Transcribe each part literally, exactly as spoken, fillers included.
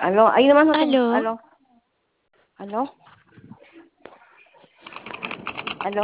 Aló, ahí nomás no tengo. Aló, Aló, aló, aló.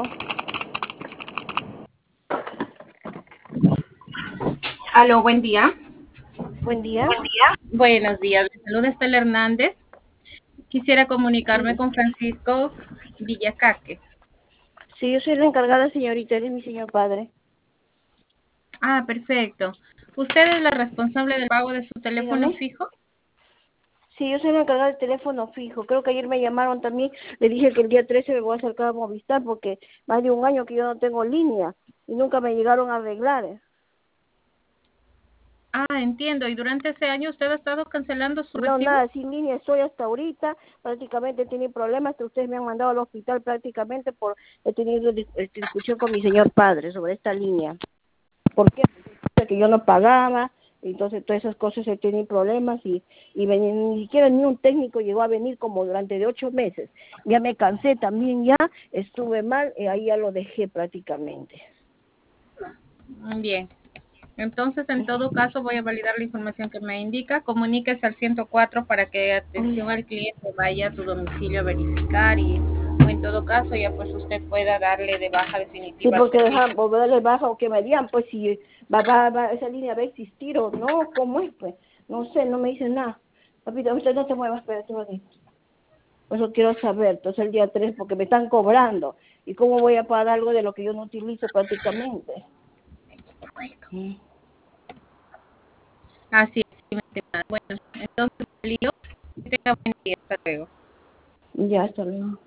Aló, buen día. Buen día. Buenos días. Le saluda Estela Hernández. Quisiera comunicarme Sí, con Francisco Villacaque. sí, yo soy la encargada, señorita, él es mi señor padre. Ah, perfecto. ¿Usted es la responsable del pago de su teléfono Dígame. fijo? Sí, yo soy la encargada del teléfono fijo. Creo que ayer me llamaron también. Le dije que el día trece me voy a acercar a Movistar porque más de un año que yo no tengo línea y nunca me llegaron a arreglar. Ah, entiendo. ¿Y durante ese año usted ha estado cancelando su No, recibo? nada, sin línea estoy hasta ahorita. Prácticamente he tenido problemas que ustedes me han mandado al hospital prácticamente por he tenido dis- este, discusión con mi señor padre sobre esta línea. ¿Por qué? Porque yo no pagaba, entonces todas esas cosas he tenido problemas y, y ven- ni siquiera ni un técnico llegó a venir como durante de ocho meses. Ya me cansé también ya, estuve mal y ahí ya lo dejé prácticamente. Bien. Entonces, en todo caso, voy a validar la información que me indica. Comuníquese al ciento cuatro para que atención al cliente vaya a su domicilio a verificar y, o en todo caso, ya pues usted pueda darle de baja Sí, definitiva al porque servicio. dejan volverle baja o que me digan, pues si va, va, va, esa línea va a existir o no, ¿cómo es? Pues no sé, no me dicen nada. Papito, usted no se mueva, espérate un ratito. Por eso quiero saber, entonces el día tres porque me están cobrando. ¿Y cómo voy a pagar algo de lo que yo no utilizo prácticamente? Mm. Así es. Sí, me entiendo. Bueno, entonces, lío. Que tenga buen día. Hasta luego. Ya, hasta luego.